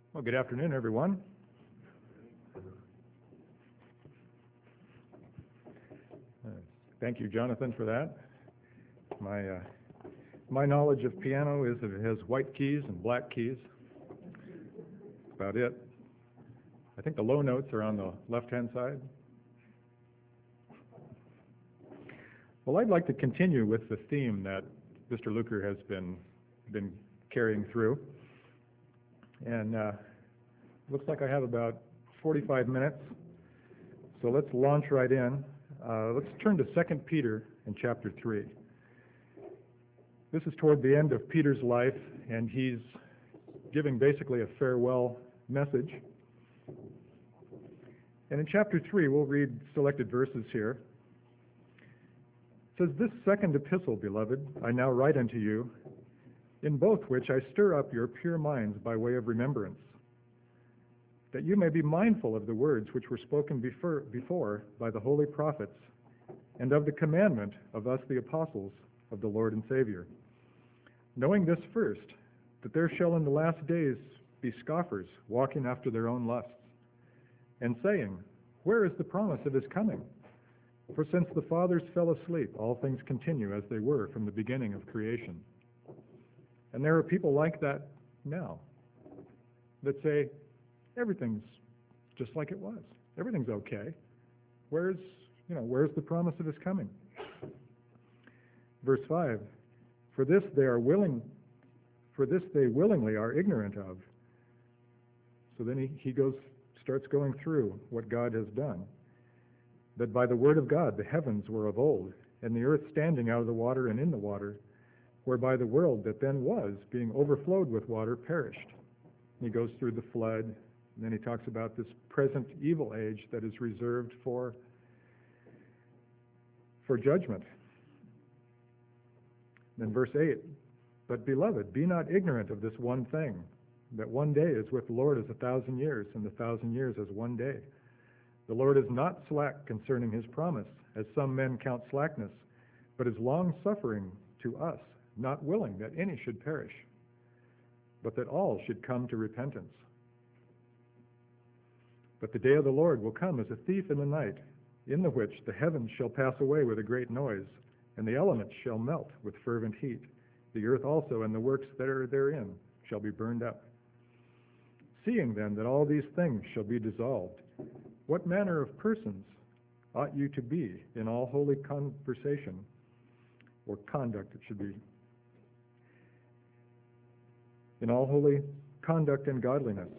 Well, good afternoon, everyone. Thank you, Jonathan, for that. My knowledge of piano is that it has white keys and black keys. That's about it. I think the low notes are on the left-hand side. Well, I'd like to continue with the theme that Mr. Luker has been carrying through. And looks like I have about 45 minutes. So let's launch right in. Let's turn to 2 Peter in chapter 3. This is toward the end of Peter's life, and he's giving basically a farewell message. And in chapter 3, we'll read selected verses here. It says, "This second epistle, beloved, I now write unto you, in both which I stir up your pure minds by way of remembrance, that you may be mindful of the words which were spoken before by the holy prophets, and of the commandment of us the apostles of the Lord and Savior. Knowing this first, that there shall in the last days be scoffers, walking after their own lusts, and saying, Where is the promise of his coming? For since the fathers fell asleep, all things continue as they were from the beginning of creation." And there are people like that now, that say, everything's just like it was. Everything's okay. Where's the promise of his coming? Verse 5, For this they willingly are ignorant of. So then he starts going through what God has done. That by the word of God the heavens were of old, and the earth standing out of the water and in the water, whereby the world that then was, being overflowed with water, perished. And he goes through the flood, and then he talks about this present evil age that is reserved for judgment. Then verse 8, "But beloved, be not ignorant of this one thing, that one day is with the Lord as 1,000 years, and 1,000 years as one day. The Lord is not slack concerning his promise, as some men count slackness, but is long-suffering to us, not willing that any should perish, but that all should come to repentance. But the day of the Lord will come as a thief in the night, in the which the heavens shall pass away with a great noise, and the elements shall melt with fervent heat. The earth also and the works that are therein shall be burned up. Seeing then that all these things shall be dissolved, what manner of persons ought you to be in all holy conversation," or conduct it should be, "in all holy conduct and godliness,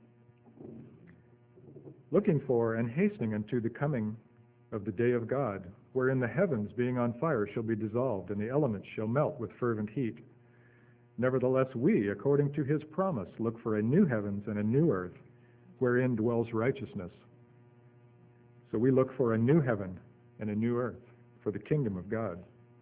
looking for and hastening unto the coming of the day of God, wherein the heavens being on fire shall be dissolved, and the elements shall melt with fervent heat. Nevertheless we, according to his promise, look for a new heavens and a new earth, wherein dwells righteousness." So we look for a new heaven and a new earth, for the kingdom of God.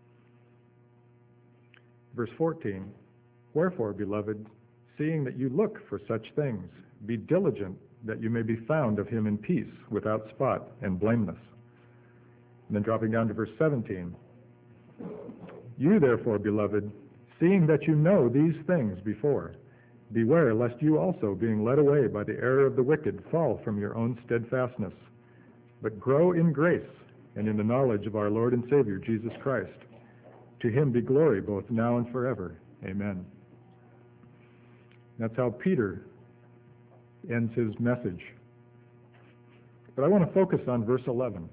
Verse 14, "Wherefore, beloved, seeing that you look for such things, be diligent that you may be found of him in peace, without spot and blameless." And then dropping down to verse 17, "You therefore, beloved, seeing that you know these things before, beware lest you also, being led away by the error of the wicked, fall from your own steadfastness, but grow in grace and in the knowledge of our Lord and Savior Jesus Christ. To him be glory both now and forever. Amen." That's how Peter ends his message. But I want to focus on verse 11.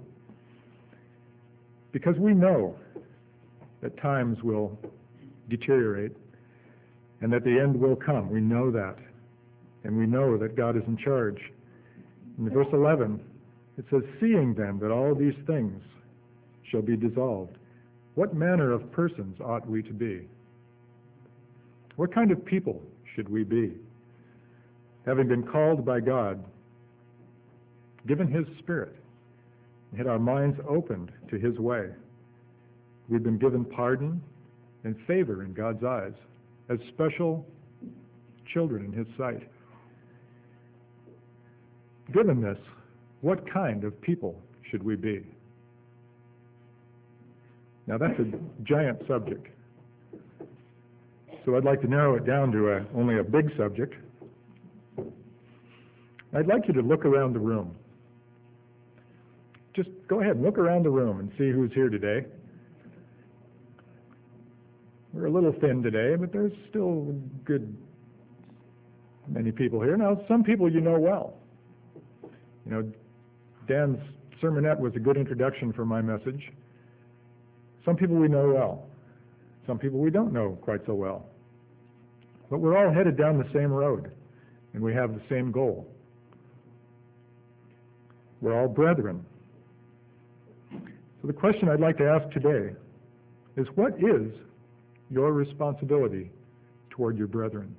Because we know that times will deteriorate and that the end will come. We know that. And we know that God is in charge. In verse 11, it says, "Seeing then that all these things shall be dissolved, what manner of persons ought we to be?" What kind of people should we be? Having been called by God, given his Spirit, had our minds opened to his way. We've been given pardon and favor in God's eyes as special children in his sight. Given this, what kind of people should we be? Now that's a giant subject. So I'd like to narrow it down to only a big subject, I'd like you to look around the room. Just go ahead and look around the room and see who's here today. We're a little thin today, but there's still many people here. Now, some people you know well. You know, Dan's sermonette was a good introduction for my message. Some people we know well. Some people we don't know quite so well. But we're all headed down the same road, and we have the same goal. We're all brethren. So the question I'd like to ask today is, what is your responsibility toward your brethren?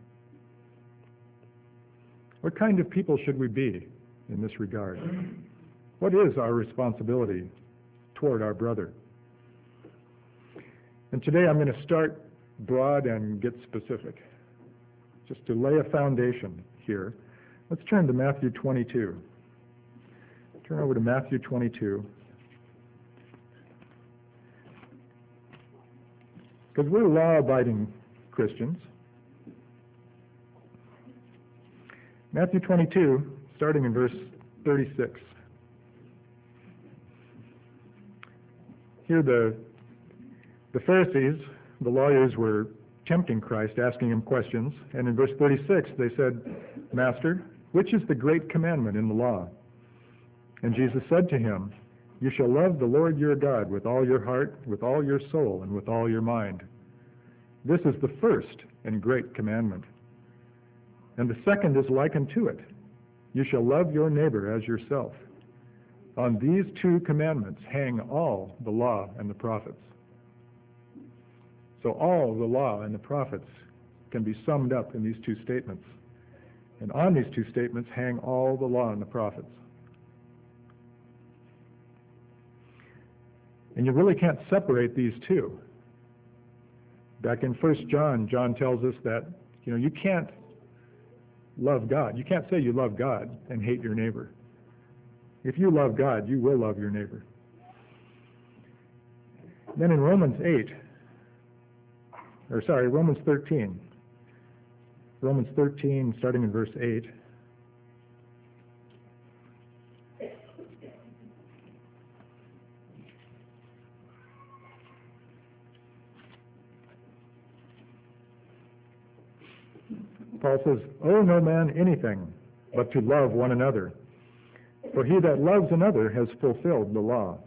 What kind of people should we be in this regard? What is our responsibility toward our brother? And today I'm going to start broad and get specific, just to lay a foundation here. Let's turn to Matthew 22. Turn over to Matthew 22. Because we're law-abiding Christians. Matthew 22, starting in verse 36. Here the Pharisees, the lawyers, were tempting Christ, asking him questions. And in verse 36, they said, "Master, which is the great commandment in the law?" And Jesus said to him, "You shall love the Lord your God with all your heart, with all your soul, and with all your mind. This is the first and great commandment. And the second is like unto it. You shall love your neighbor as yourself. On these two commandments hang all the law and the prophets." So all the law and the prophets can be summed up in these two statements. And on these two statements hang all the law and the prophets. And you really can't separate these two. Back in 1 John, John tells us that, you can't love God. You can't say you love God and hate your neighbor. If you love God, you will love your neighbor. Then in Romans 13. Romans 13, starting in verse 8. Paul says, "Owe no man anything but to love one another. For he that loves another has fulfilled the law."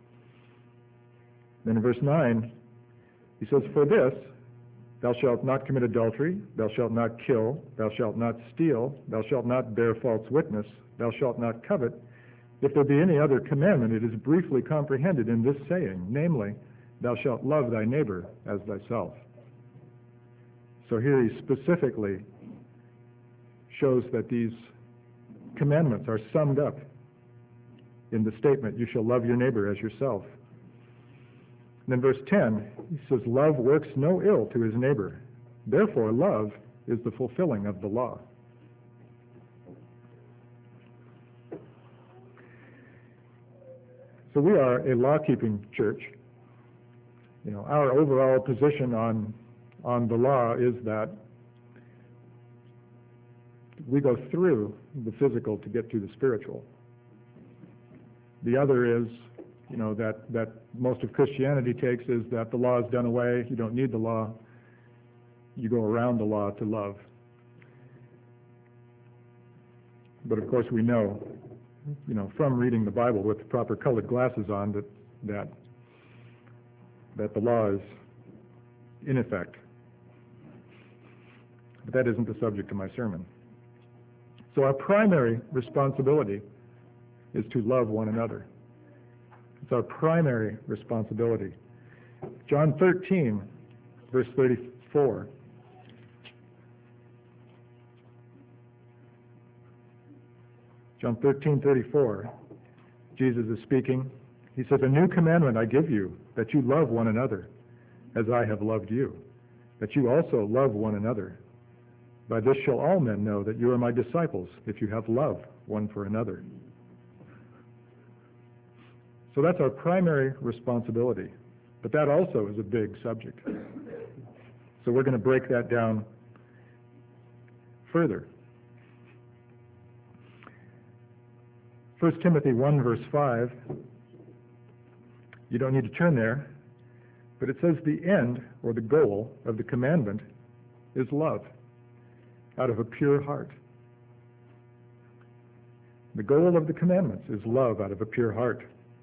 Then in verse 9, he says, "For this, thou shalt not commit adultery, thou shalt not kill, thou shalt not steal, thou shalt not bear false witness, thou shalt not covet. If there be any other commandment, it is briefly comprehended in this saying, namely, thou shalt love thy neighbor as thyself." So here he specifically shows that these commandments are summed up in the statement, "You shall love your neighbor as yourself." And then verse 10, he says, "Love works no ill to his neighbor. Therefore, love is the fulfilling of the law." So we are a law-keeping church. Our overall position on the law is that we go through the physical to get to the spiritual. The other is, that most of Christianity takes is that the law is done away, you don't need the law, you go around the law to love. But of course we know, from reading the Bible with the proper colored glasses on that the law is in effect. But that isn't the subject of my sermon. So our primary responsibility is to love one another. It's our primary responsibility. John 13, verse 34. John 13:34, Jesus is speaking. He says, "A new commandment I give you, that you love one another, as I have loved you, that you also love one another. By this shall all men know that you are my disciples, if you have love one for another." So that's our primary responsibility. But that also is a big subject. So we're going to break that down further. 1 Timothy 1, verse 5. You don't need to turn there, but it says the end, or the goal, of the commandment is love, out of a pure heart. The goal of the commandments is love out of a pure heart.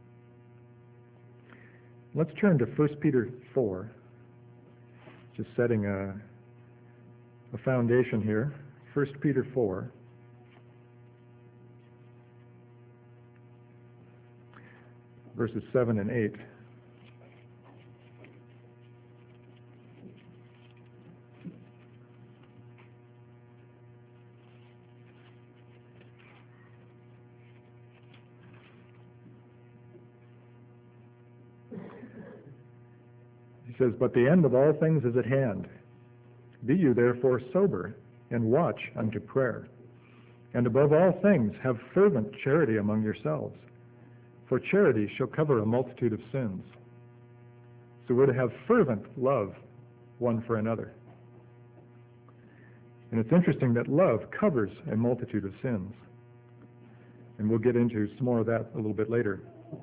Let's turn to 1 Peter 4, just setting a foundation here. 1 Peter 4. Verses 7 and 8. He says, "But the end of all things is at hand. Be you therefore sober, and watch unto prayer. And above all things have fervent charity among yourselves, for charity shall cover a multitude of sins." So we're to have fervent love one for another. And it's interesting that love covers a multitude of sins. And we'll get into some more of that a little bit later.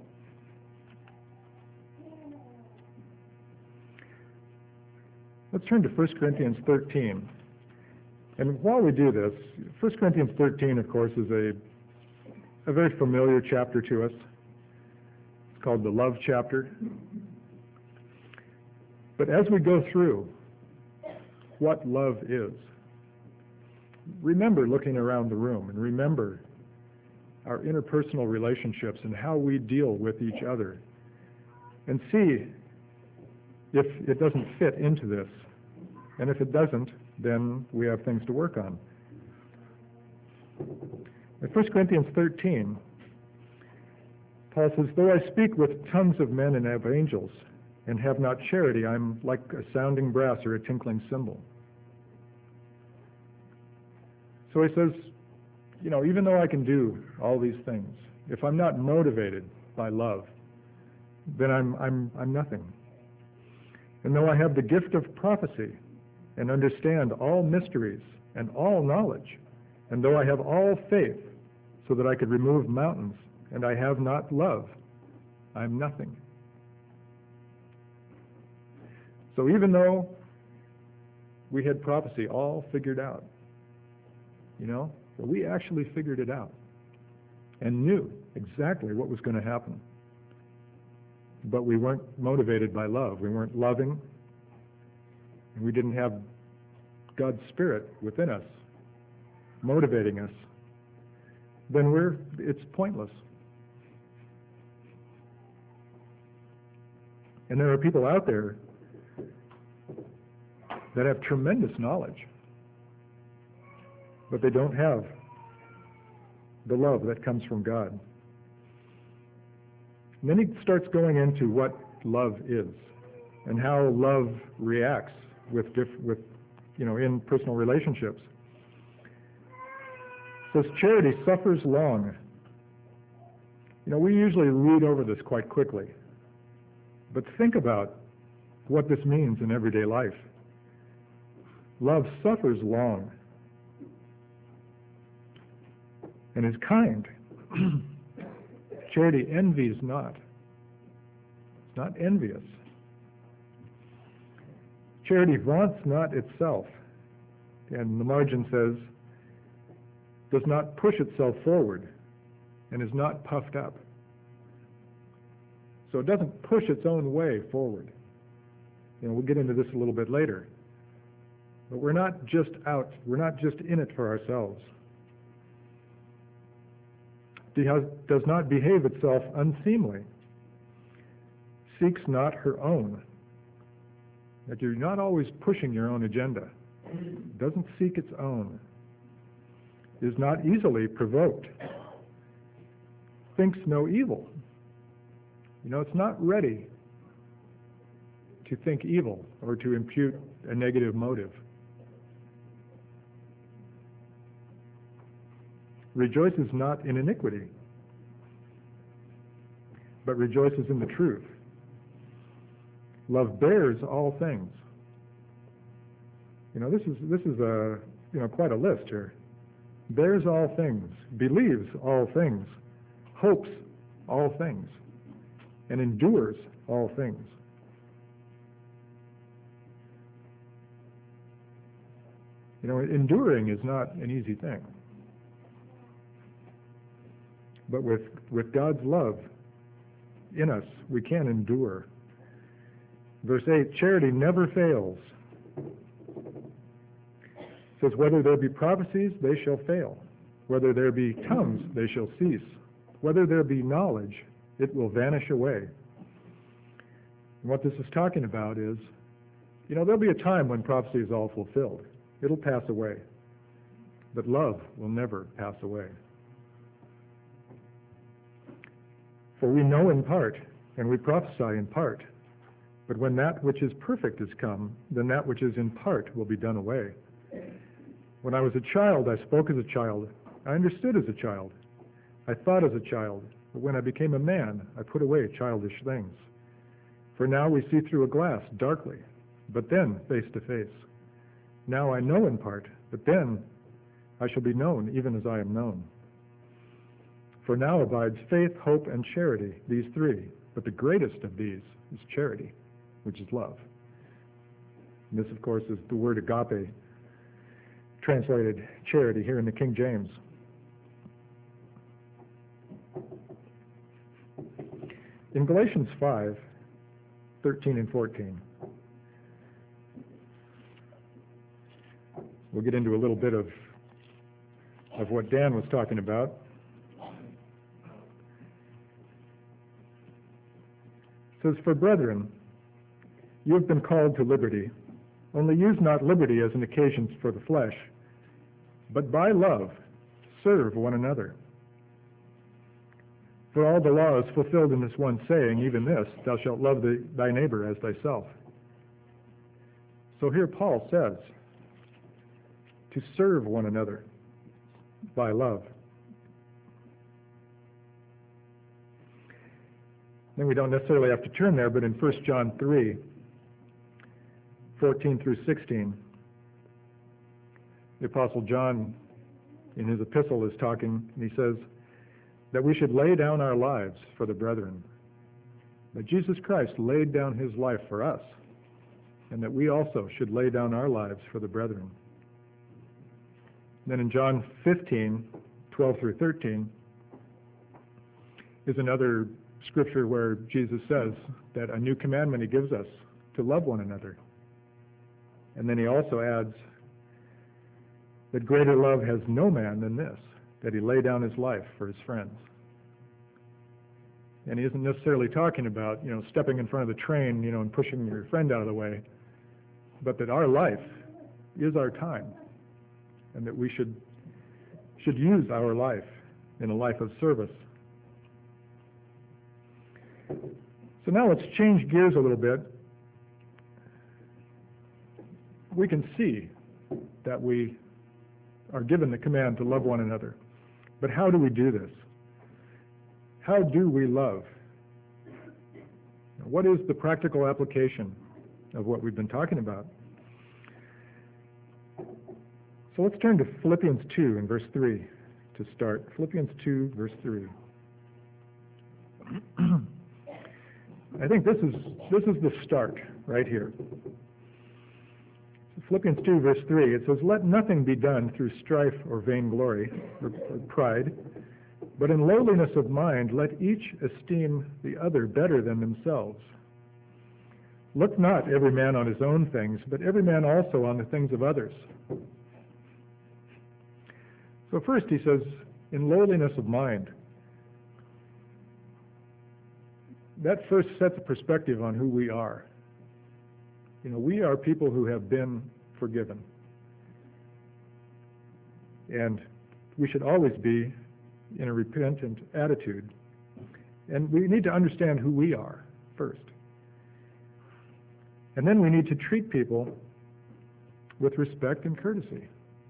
Let's turn to 1 Corinthians 13. And while we do this, 1 Corinthians 13, of course, is a very familiar chapter to us. It's called the love chapter. But as we go through what love is, remember looking around the room and remember our interpersonal relationships and how we deal with each other, and see if it doesn't fit into this. And if it doesn't, then we have things to work on. In 1 Corinthians 13, Paul says, "Though I speak with tongues of men and of angels, and have not charity, I'm like a sounding brass or a tinkling cymbal." So he says, even though I can do all these things, if I'm not motivated by love, then I'm nothing. And though I have the gift of prophecy and understand all mysteries and all knowledge, and though I have all faith so that I could remove mountains, and I have not love, I'm nothing. So even though we had prophecy all figured out, we actually figured it out and knew exactly what was going to happen. But we weren't motivated by love. We weren't loving, and we didn't have God's Spirit within us motivating us. Then it's pointless. And there are people out there that have tremendous knowledge, but they don't have the love that comes from God. And then he starts going into what love is and how love reacts in personal relationships. It says charity suffers long. We usually read over this quite quickly, but think about what this means in everyday life. Love suffers long and is kind. Charity envies not. It's not envious. Charity vaunts not itself, and the margin says, does not push itself forward, and is not puffed up. So it doesn't push its own way forward. We'll get into this a little bit later. But we're not just in it for ourselves. Does not behave itself unseemly, seeks not her own. That you're not always pushing your own agenda. Doesn't seek its own. Is not easily provoked. Thinks no evil. It's not ready to think evil or to impute a negative motive. Rejoices not in iniquity, but rejoices in the truth. Love bears all things. This is quite a list here. Bears all things, believes all things, hopes all things, and endures all things. You know, enduring is not an easy thing. But with God's love in us, we can endure. Verse 8, charity never fails. It says, whether there be prophecies, they shall fail. Whether there be tongues, they shall cease. Whether there be knowledge, it will vanish away. And what this is talking about is, you know, there'll be a time when prophecy is all fulfilled. It'll pass away. But love will never pass away. For we know in part, and we prophesy in part. But when that which is perfect is come, then that which is in part will be done away. When I was a child, I spoke as a child. I understood as a child. I thought as a child. But when I became a man, I put away childish things. For now we see through a glass, darkly, but then face to face. Now I know in part, but then I shall be known even as I am known. For now abides faith, hope, and charity, these three. But the greatest of these is charity, which is love. And this, of course, is the word agape, translated charity here in the King James. In Galatians 5:13 and 14, we'll get into a little bit of what Dan was talking about. It says, for brethren, you have been called to liberty. Only use not liberty as an occasion for the flesh, but by love serve one another. For all the law is fulfilled in this one saying, even this, thou shalt love thy neighbor as thyself. So here Paul says, to serve one another by love. Then we don't necessarily have to turn there, but in 1 John 3:14 through 16, the Apostle John in his epistle is talking, and he says that we should lay down our lives for the brethren. That Jesus Christ laid down his life for us, and that we also should lay down our lives for the brethren. Then in John 15:12 through 13 is another scripture where Jesus says that a new commandment he gives us, to love one another. And then he also adds that greater love has no man than this, that he lay down his life for his friends. And he isn't necessarily talking about, you know, stepping in front of the train, you know, and pushing your friend out of the way, but that our life is our time, and that we should use our life in a life of service. So now let's change gears a little bit. We can see that we are given the command to love one another. But how do we do this? How do we love? What is the practical application of what we've been talking about? So let's turn to Philippians 2 and verse 3 to start. Philippians 2, verse 3. I think this is the start right here. Philippians 2, verse 3, it says, let nothing be done through strife or vainglory or pride, but in lowliness of mind let each esteem the other better than themselves. Look not every man on his own things, but every man also on the things of others. So first he says, in lowliness of mind. That first sets a perspective on who we are. You know, we are people who have been forgiven. And we should always be in a repentant attitude. And we need to understand who we are first. And then we need to treat people with respect and courtesy.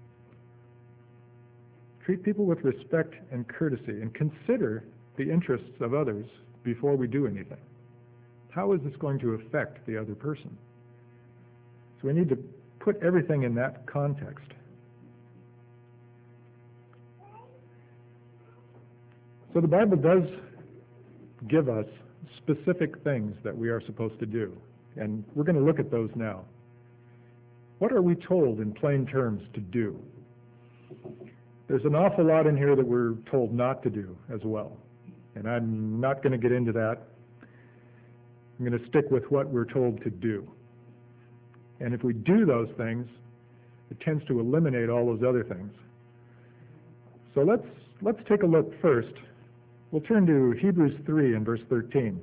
Treat people with respect and courtesy, and consider the interests of others before we do anything. How is this going to affect the other person? So we need to put everything in that context. So the Bible does give us specific things that we are supposed to do, and we're going to look at those now. What are we told in plain terms to do? There's an awful lot in here that we're told not to do as well, and I'm not going to get into that. I'm going to stick with what we're told to do. And if we do those things, it tends to eliminate all those other things. So let's take a look first. We'll turn to Hebrews 3 and verse 13.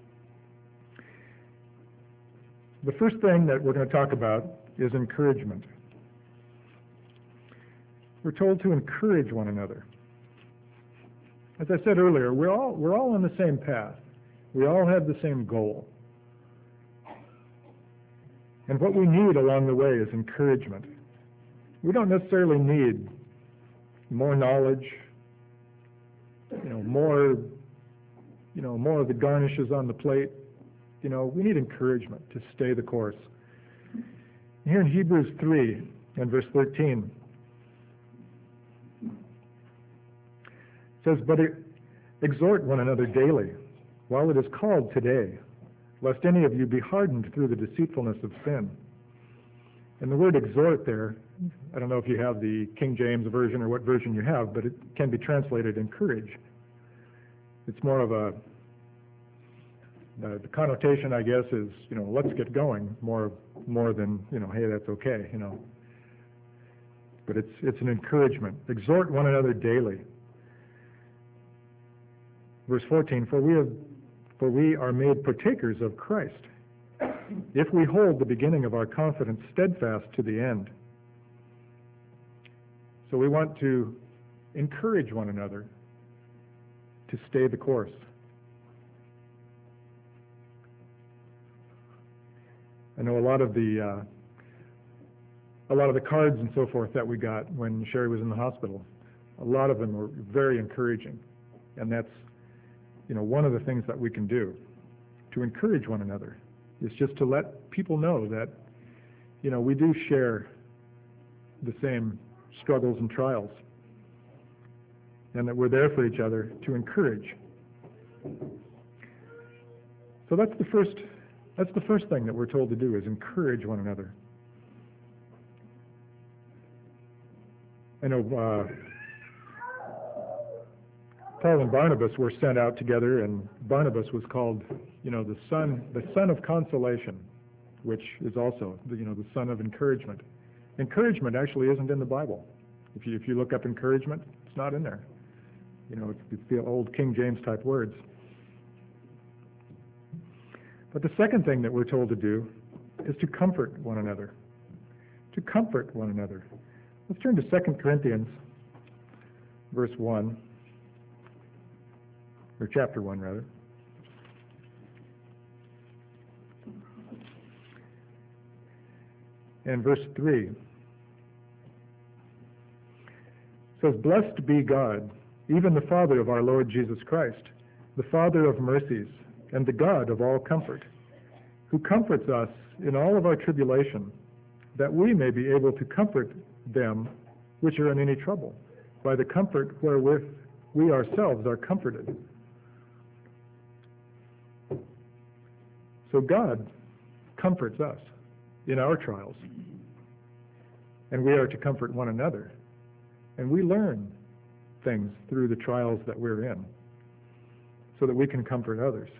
The first thing that we're going to talk about is encouragement. We're told to encourage one another. As I said earlier, we're all on the same path. We all have the same goal. And what we need along the way is encouragement. We don't necessarily need more knowledge, more of the garnishes on the plate. We need encouragement to stay the course. Here in Hebrews 3 and verse 13, it says, "But exhort one another daily, while it is called today, lest any of you be hardened through the deceitfulness of sin." And the word exhort there, I don't know if you have the King James version or what version you have, but it can be translated encourage. It's more of the connotation, I guess, is, let's get going, more than, hey, that's okay, But it's an encouragement. Exhort one another daily. Verse 14, for we are made partakers of Christ, if we hold the beginning of our confidence steadfast to the end. So we want to encourage one another to stay the course. I know a lot of the cards and so forth that we got when Sherry was in the hospital, a lot of them were very encouraging, and that's one of the things that we can do to encourage one another is just to let people know that we do share the same struggles and trials, and that we're there for each other to encourage. So that's the first thing that we're told to do, is encourage one another. I know Paul and Barnabas were sent out together, and Barnabas was called, the son of consolation, which is also, the son of encouragement. Encouragement actually isn't in the Bible. If you look up encouragement, it's not in there. It's the old King James type words. But the second thing that we're told to do is to comfort one another. To comfort one another. Let's turn to 2 Corinthians, verse 1, or chapter 1, rather. And verse 3 says, "Blessed be God, even the Father of our Lord Jesus Christ, the Father of mercies, and the God of all comfort, who comforts us in all of our tribulation, that we may be able to comfort them which are in any trouble, by the comfort wherewith we ourselves are comforted." So God comforts us in our trials, and we are to comfort one another. And we learn things through the trials that we're in, so that we can comfort others.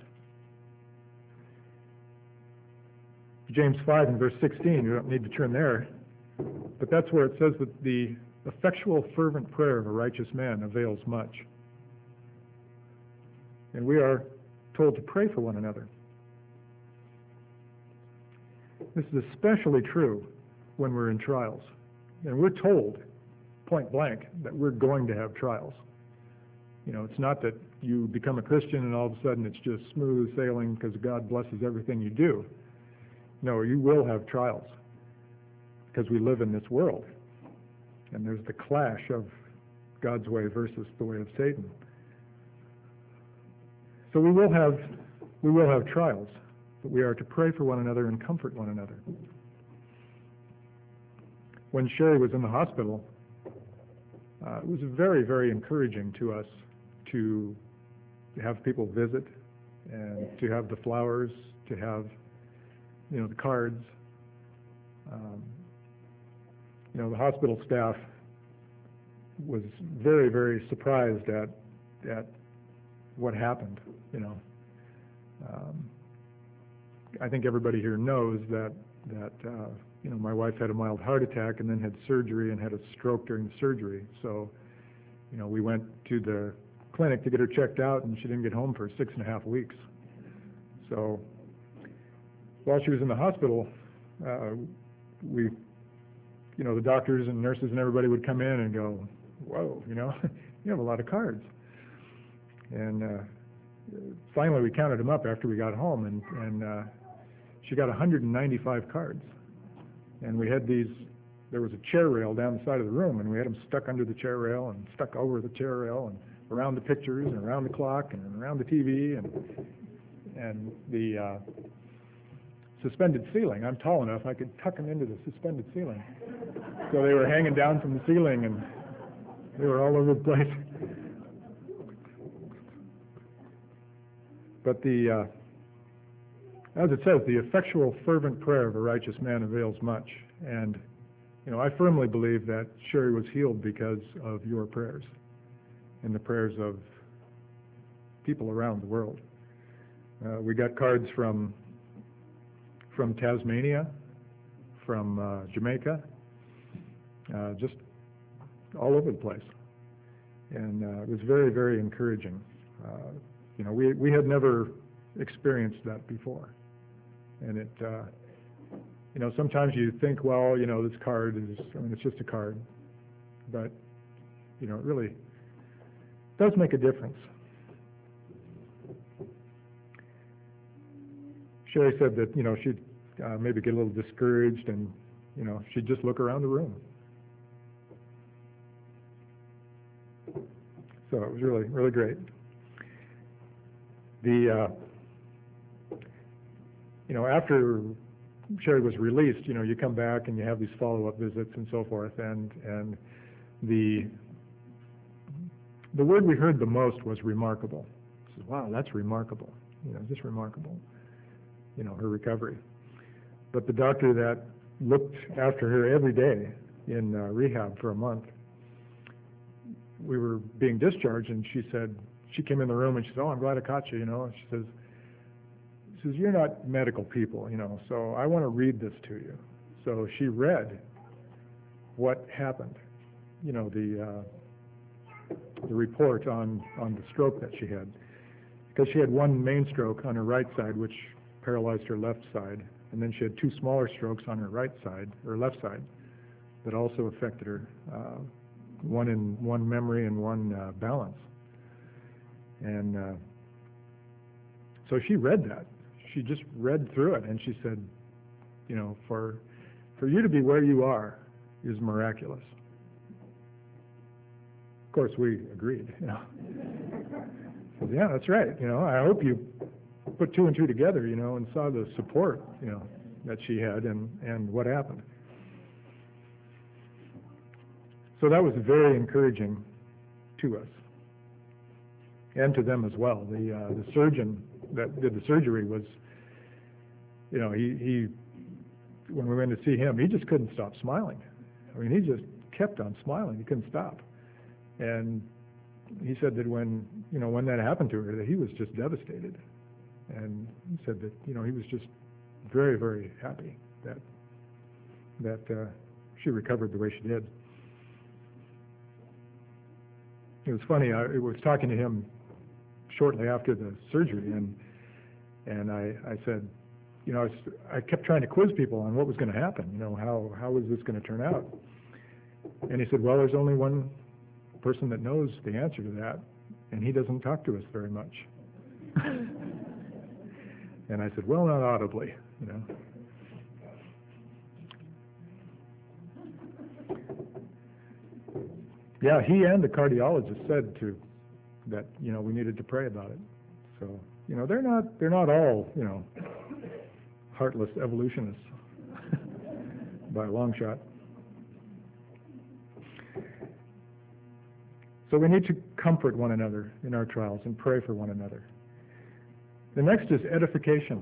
James 5 and verse 16, you don't need to turn there, but that's where it says that the effectual fervent prayer of a righteous man avails much. And we are told to pray for one another. This is especially true when we're in trials. And we're told, point blank, that we're going to have trials. It's not that you become a Christian and all of a sudden it's just smooth sailing because God blesses everything you do. No, you will have trials, because we live in this world, and there's the clash of God's way versus the way of Satan. So we will have trials, but we are to pray for one another and comfort one another. When Sherry was in the hospital, it was very, very encouraging to us to have people visit and to have the flowers, to have, you know, the cards. You know, the hospital staff was very, very surprised at what happened, you know. I think everybody here knows that you know, my wife had a mild heart attack and then had surgery and had a stroke during the surgery. So, you know, we went to the clinic to get her checked out, and she didn't get home for 6.5 weeks. So while she was in the hospital, we, you know, the doctors and nurses and everybody would come in and go, whoa, you know, you have a lot of cards. And finally we counted them up after we got home, and she got 195 cards. And we had these, there was a chair rail down the side of the room, and we had them stuck under the chair rail and stuck over the chair rail and around the pictures and around the clock and around the TV and the suspended ceiling. I'm tall enough, I could tuck them into the suspended ceiling. So they were hanging down from the ceiling, and they were all over the place. But the as it says, the effectual, fervent prayer of a righteous man avails much. And, you know, I firmly believe that Sherry was healed because of your prayers and the prayers of people around the world. We got cards from Tasmania, from Jamaica, just all over the place. And it was very, very encouraging. You know, we had never experienced that before. And it, you know, sometimes you think, well, you know, this card is, I mean, it's just a card. But, you know, it really does make a difference. Sherry said that, you know, she'd maybe get a little discouraged, and, you know, she'd just look around the room. So it was really, really great. The, you know, after Sherry was released, you know, you come back and you have these follow-up visits and so forth, and the word we heard the most was remarkable. I said, wow, that's remarkable, you know, just remarkable, you know, her recovery. But the doctor that looked after her every day in rehab for a month, we were being discharged, and she said, she came in the room and she said, oh, I'm glad I caught you, you know. And she says, you're not medical people, you know, so I want to read this to you. So she read what happened, you know, the report on the stroke that she had, because she had one main stroke on her right side, which paralyzed her left side, and then she had two smaller strokes on her right side, or left side, that also affected her, one memory and one balance. And so she read that. She just read through it, and she said, you know, for you to be where you are is miraculous. Of course, we agreed, you know. Said, yeah, that's right. You know, I hope you put two and two together, you know, and saw the support, you know, that she had and what happened. So that was very encouraging to us and to them as well. The surgeon that did the surgery was, you know, he when we went to see him, he just couldn't stop smiling. I mean, he just kept on smiling. He couldn't stop. And he said that when that happened to her, that he was just devastated. And he said that, you know, he was just very, very happy that she recovered the way she did. It was funny. I was talking to him shortly after the surgery, and I said, you know, I kept trying to quiz people on what was going to happen. You know, how was this going to turn out? And he said, well, there's only one person that knows the answer to that, and he doesn't talk to us very much. And I said, well, not audibly, you know. Yeah, he and the cardiologist said that, you know, we needed to pray about it. So, you know, they're not all, you know, heartless evolutionists by a long shot. So we need to comfort one another in our trials and pray for one another. The next is edification.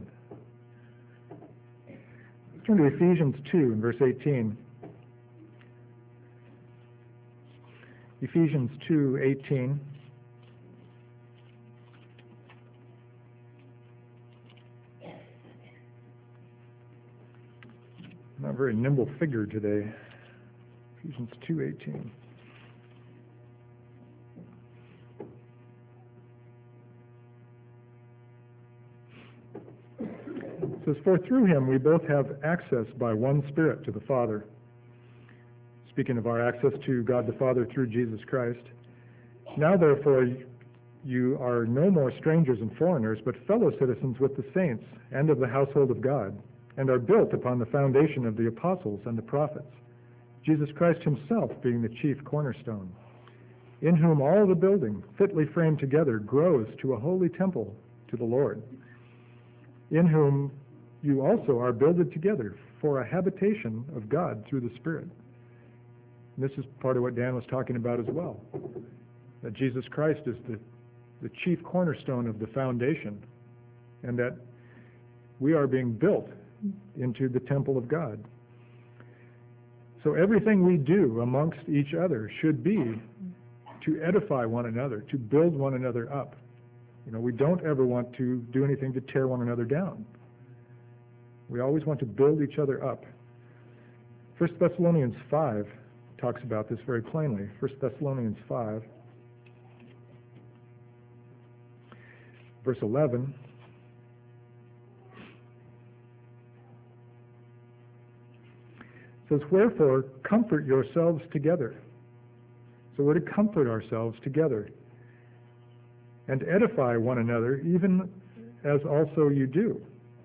Let's turn to Ephesians 2 and verse 18. Ephesians 2:18. Not a very nimble figure today. Ephesians 2:18. It says, "For through him we both have access by one Spirit to the Father." Speaking of our access to God the Father through Jesus Christ. "Now therefore you are no more strangers and foreigners, but fellow citizens with the saints and of the household of God, and are built upon the foundation of the apostles and the prophets, Jesus Christ himself being the chief cornerstone, in whom all the building, fitly framed together, grows to a holy temple to the Lord, in whom you also are builded together for a habitation of God through the Spirit." And this is part of what Dan was talking about as well, that Jesus Christ is the chief cornerstone of the foundation, and that we are being built into the temple of God. So everything we do amongst each other should be to edify one another, to build one another up. We don't ever want to do anything to tear one another down. We always want to build each other up. 1 Thessalonians 5 talks about this very plainly. 1 Thessalonians 5, verse 11. Says, "Wherefore comfort yourselves together." So we're to comfort ourselves together, "and edify one another, even as also you do.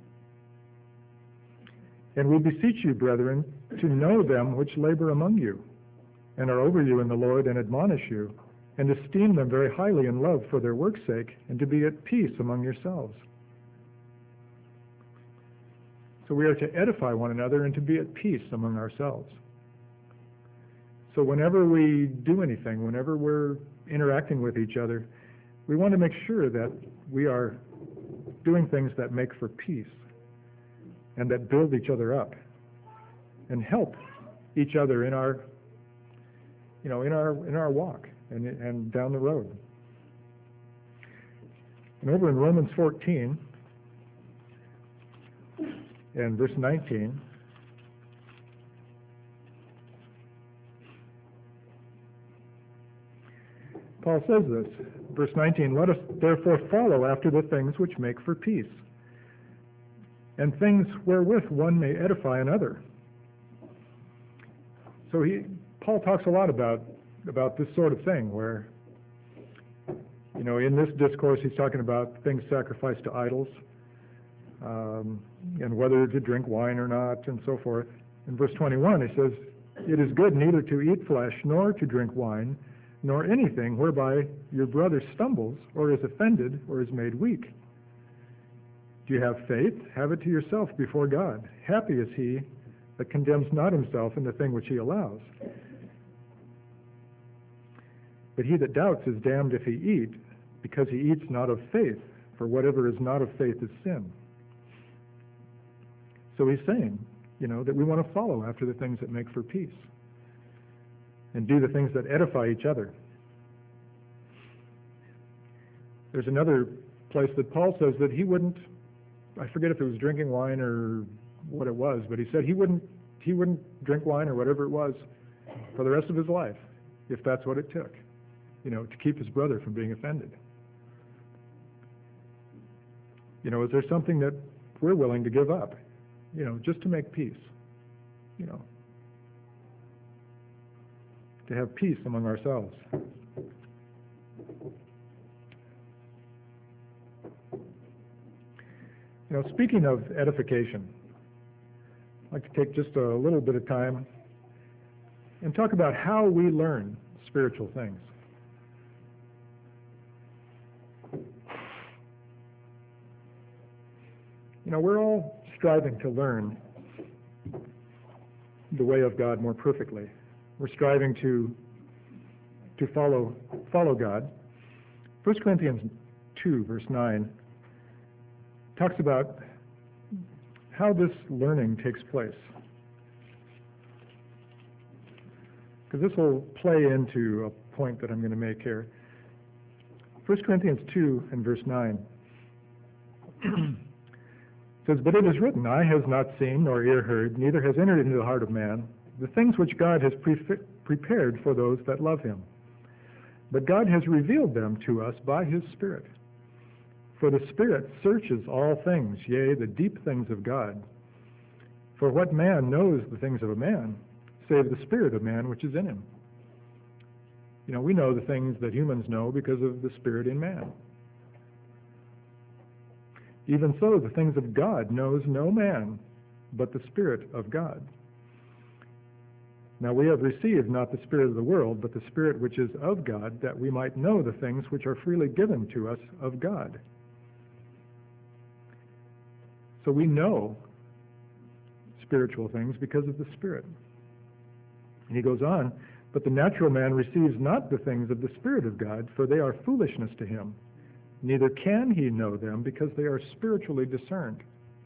And we beseech you, brethren, to know them which labor among you, and are over you in the Lord, and admonish you, and esteem them very highly in love for their work's sake, and to be at peace among yourselves." So we are to edify one another and to be at peace among ourselves. So whenever we do anything, whenever we're interacting with each other, we want to make sure that we are doing things that make for peace and that build each other up and help each other in our walk and down the road. And over in Romans 14 and verse 19, Paul says this, verse 19, "Let us therefore follow after the things which make for peace, and things wherewith one may edify another." So Paul talks a lot about this sort of thing, where, in this discourse he's talking about things sacrificed to idols, and whether to drink wine or not, and so forth. In verse 21 he says, "It is good neither to eat flesh, nor to drink wine, nor anything whereby your brother stumbles, or is offended, or is made weak. Do you have faith? Have it to yourself before God. Happy is he that condemns not himself in the thing which he allows. But he that doubts is damned if he eat, because he eats not of faith, for whatever is not of faith is sin." So he's saying, that we want to follow after the things that make for peace and do the things that edify each other. There's another place that Paul says that he wouldn't, I forget if it was drinking wine or what it was, but he said he wouldn't drink wine or whatever it was for the rest of his life, if that's what it took, to keep his brother from being offended. Is there something that we're willing to give up, just to make peace, to have peace among ourselves? Speaking of edification, I'd like to take just a little bit of time and talk about how we learn spiritual things. We're all striving to learn the way of God more perfectly. We're striving to to follow God. 1 Corinthians 2, verse 9, talks about how this learning takes place. Because this will play into a point that I'm going to make here. 1 Corinthians 2 and verse 9 says, "But it is written, eye has not seen, nor ear heard, neither has entered into the heart of man, the things which God has prepared for those that love him. But God has revealed them to us by his Spirit. For the Spirit searches all things, yea, the deep things of God. For what man knows the things of a man, save the spirit of man which is in him?" You know, we know the things that humans know because of the spirit in man. "Even so, the things of God knows no man, but the Spirit of God. Now we have received not the spirit of the world, but the Spirit which is of God, that we might know the things which are freely given to us of God." So we know spiritual things because of the Spirit. And he goes on, "But the natural man receives not the things of the Spirit of God, for they are foolishness to him. Neither can he know them, because they are spiritually discerned."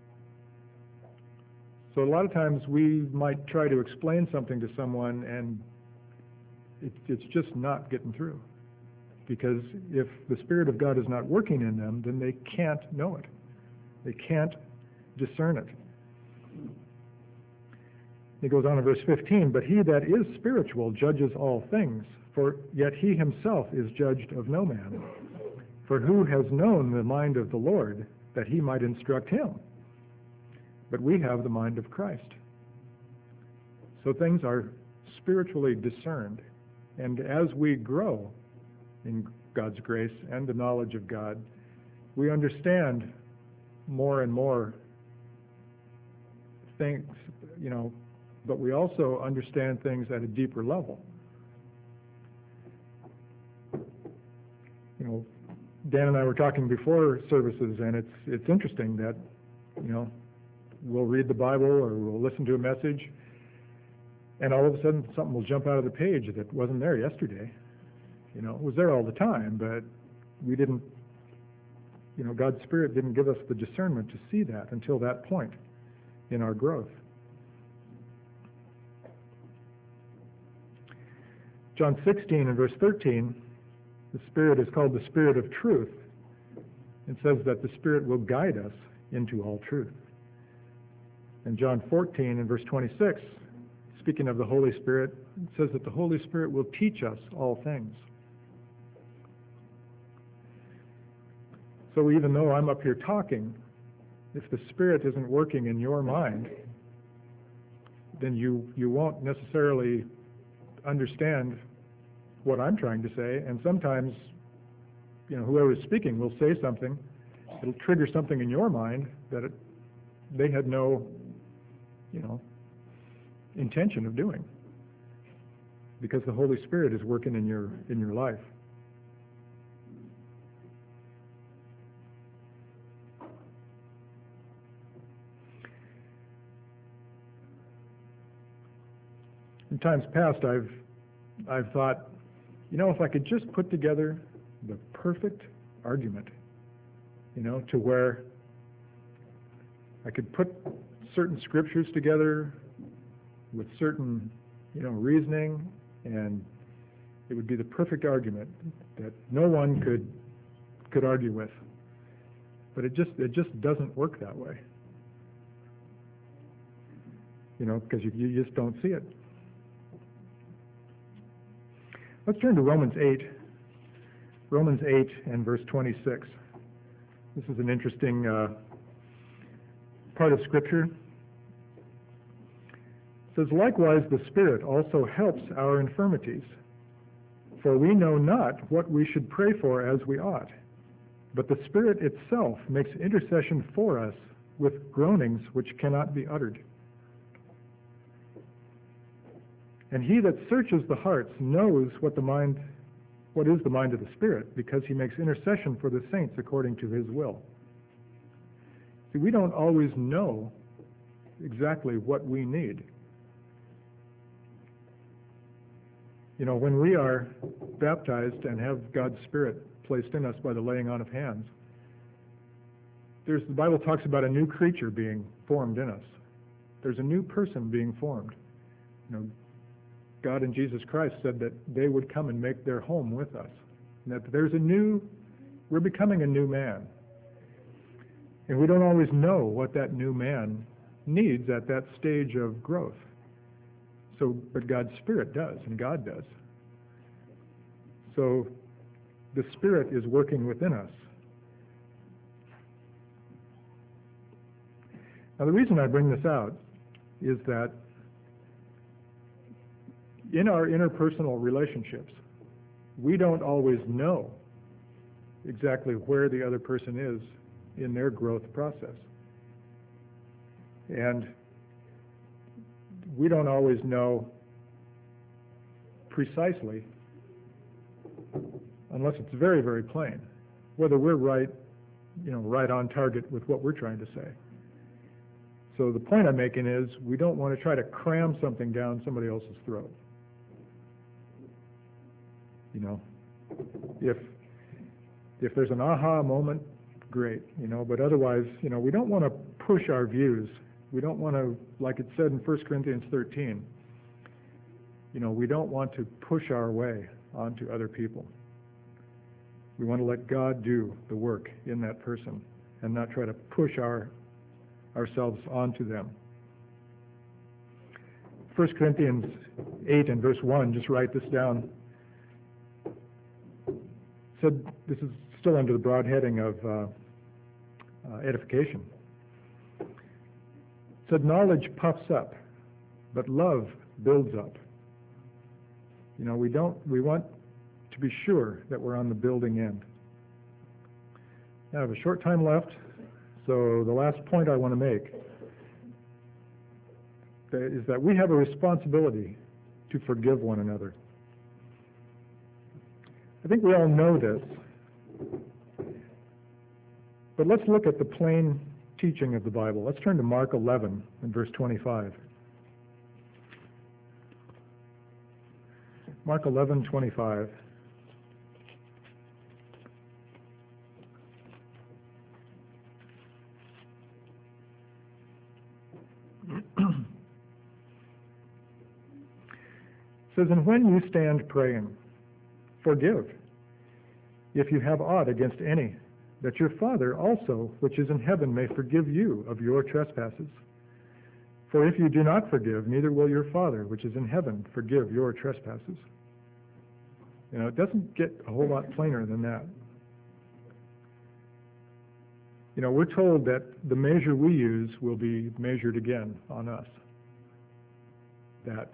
So a lot of times we might try to explain something to someone and it's just not getting through. Because if the Spirit of God is not working in them, then they can't know it. They can't discern it. He goes on in verse 15, "But he that is spiritual judges all things, for yet he himself is judged of no man. For who has known the mind of the Lord, that he might instruct him? But we have the mind of Christ." So things are spiritually discerned. And as we grow in God's grace and the knowledge of God, we understand more and more things, you know, but we also understand things at a deeper level. You know, Dan and I were talking before services, and it's interesting that, you know, we'll read the Bible or we'll listen to a message, and all of a sudden something will jump out of the page that wasn't there yesterday. You know, it was there all the time, but we didn't, you know, God's Spirit didn't give us the discernment to see that until that point in our growth. John 16 and verse 13, the Spirit is called the Spirit of truth. It says that the Spirit will guide us into all truth. And John 14 and verse 26, speaking of the Holy Spirit, it says that the Holy Spirit will teach us all things. So even though I'm up here talking, if the Spirit isn't working in your mind, then you won't necessarily understand what I'm trying to say. And sometimes, you know, whoever is speaking will say something, it'll trigger something in your mind that they had no, you know, intention of doing, because the Holy Spirit is working in your life. In times past, I've thought, you know, if I could just put together the perfect argument, you know, to where I could put certain scriptures together with certain, you know, reasoning, and it would be the perfect argument that no one could argue with. But it just doesn't work that way, you know, because you just don't see it. Let's turn to Romans 8. Romans 8 and verse 26. This is an interesting part of Scripture. It says, "Likewise the Spirit also helps our infirmities. For we know not what we should pray for as we ought. But the Spirit itself makes intercession for us with groanings which cannot be uttered. And he that searches the hearts knows what is the mind of the Spirit, because he makes intercession for the saints according to his will." See, we don't always know exactly what we need. When we are baptized and have God's Spirit placed in us by the laying on of hands, the Bible talks about a new creature being formed in us. There's a new person being formed. God and Jesus Christ said that they would come and make their home with us. And that we're becoming a new man. And we don't always know what that new man needs at that stage of growth. But God's Spirit does, and God does. So the Spirit is working within us. Now, the reason I bring this out is that in our interpersonal relationships, we don't always know exactly where the other person is in their growth process. And we don't always know precisely, unless it's very, very plain, whether we're right on target with what we're trying to say. So the point I'm making is we don't want to try to cram something down somebody else's throat. If there's an aha moment, great, but otherwise, we don't want to push our views. We don't want to, like it said in 1 Corinthians 13, we don't want to push our way onto other people. We want to let God do the work in that person and not try to push ourselves onto them. 1 Corinthians 8 and verse 1, just write this down. Said, this is still under the broad heading of edification. Said, knowledge puffs up, but love builds up. We want to be sure that we're on the building end. Now I have a short time left, so the last point I want to make is that we have a responsibility to forgive one another. I think we all know this, but let's look at the plain teaching of the Bible. Let's turn to Mark 11 and verse 25. Mark 11:25. Says, and when you stand praying, forgive, if you have aught against any, that your Father also, which is in heaven, may forgive you of your trespasses. For if you do not forgive, neither will your Father, which is in heaven, forgive your trespasses. It doesn't get a whole lot plainer than that. We're told that the measure we use will be measured again on us. That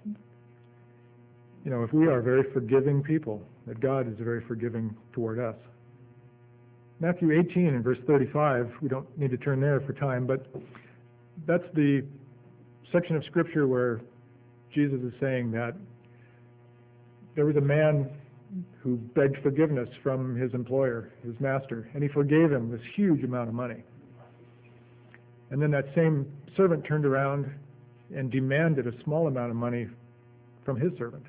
if we are very forgiving people, that God is very forgiving toward us. Matthew 18 and verse 35, we don't need to turn there for time, but that's the section of Scripture where Jesus is saying that there was a man who begged forgiveness from his employer, his master, and he forgave him this huge amount of money. And then that same servant turned around and demanded a small amount of money from his servant.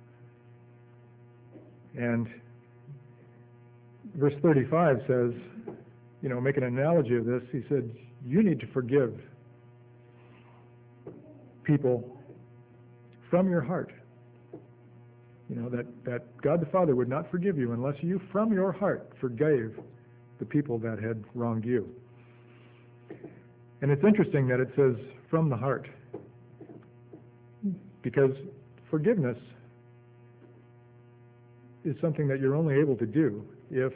And verse 35 says, make an analogy of this. He said, you need to forgive people from your heart. That God the Father would not forgive you unless you from your heart forgave the people that had wronged you. And it's interesting that it says from the heart, because forgiveness is something that you're only able to do if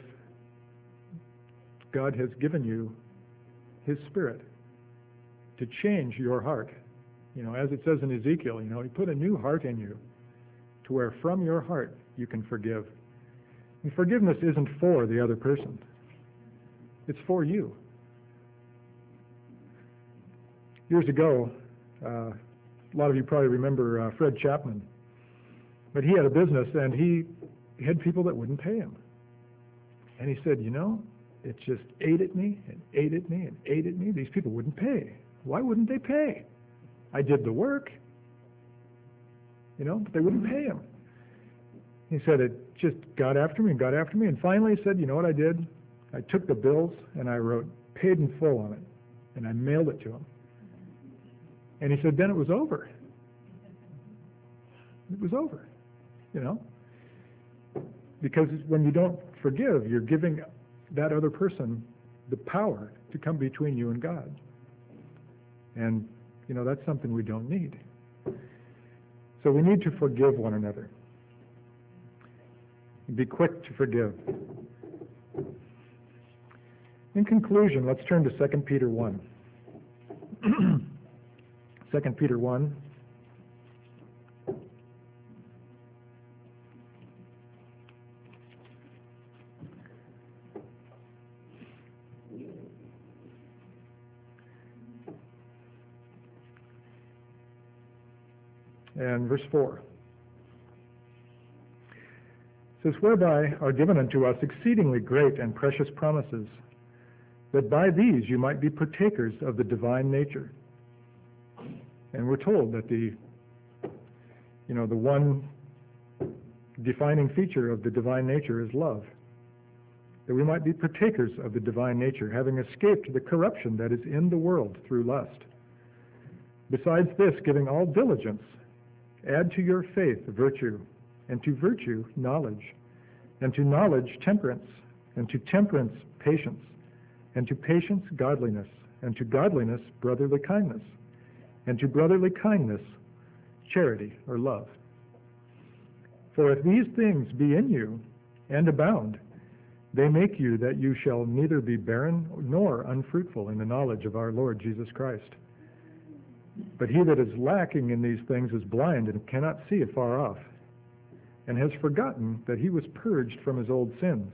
God has given you His Spirit to change your heart. As it says in Ezekiel, He put a new heart in you to where from your heart you can forgive. And forgiveness isn't for the other person. It's for you. Years ago, a lot of you probably remember Fred Chapman, but he had a business and he had people that wouldn't pay him. And he said, it just ate at me and ate at me and ate at me. These people wouldn't pay. Why wouldn't they pay? I did the work, but they wouldn't pay him. He said it just got after me and got after me, and finally he said, you know what I did? I took the bills and I wrote paid in full on it, and I mailed it to him. And he said, then it was over. It was over, you know? Because when you don't forgive, you're giving that other person the power to come between you and God. And, you know, that's something we don't need. So we need to forgive one another. Be quick to forgive. In conclusion, let's turn to 2 Peter 1. 2 Peter 1. And verse 4. It says, whereby are given unto us exceedingly great and precious promises, that by these you might be partakers of the divine nature. And we're told that the one defining feature of the divine nature is love. That we might be partakers of the divine nature, having escaped the corruption that is in the world through lust. Besides this, giving all diligence, add to your faith virtue, and to virtue knowledge, and to knowledge temperance, and to temperance patience, and to patience godliness, and to godliness brotherly kindness, and to brotherly kindness charity or love. For if these things be in you and abound, they make you that you shall neither be barren nor unfruitful in the knowledge of our Lord Jesus Christ. But he that is lacking in these things is blind and cannot see afar off, and has forgotten that he was purged from his old sins.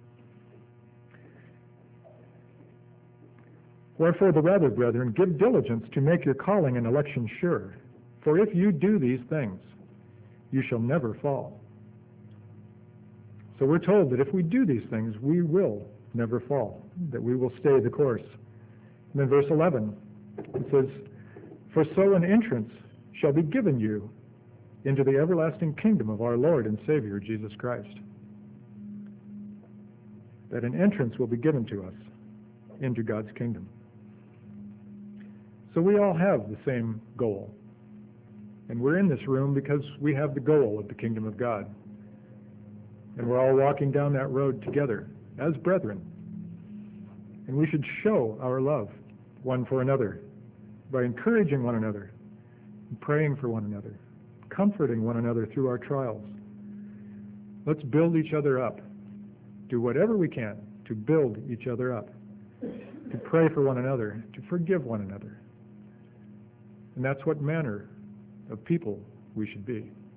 Wherefore the rather, brethren, give diligence to make your calling and election sure. For if you do these things, you shall never fall. So we're told that if we do these things, we will never fall, that we will stay the course. And then verse 11, it says, for so an entrance shall be given you into the everlasting kingdom of our Lord and Savior, Jesus Christ. That an entrance will be given to us into God's kingdom. So we all have the same goal. And we're in this room because we have the goal of the kingdom of God. And we're all walking down that road together as brethren. And we should show our love one for another by encouraging one another, and praying for one another, comforting one another through our trials. Let's build each other up. Do whatever we can to build each other up, to pray for one another, to forgive one another. And that's what manner of people we should be.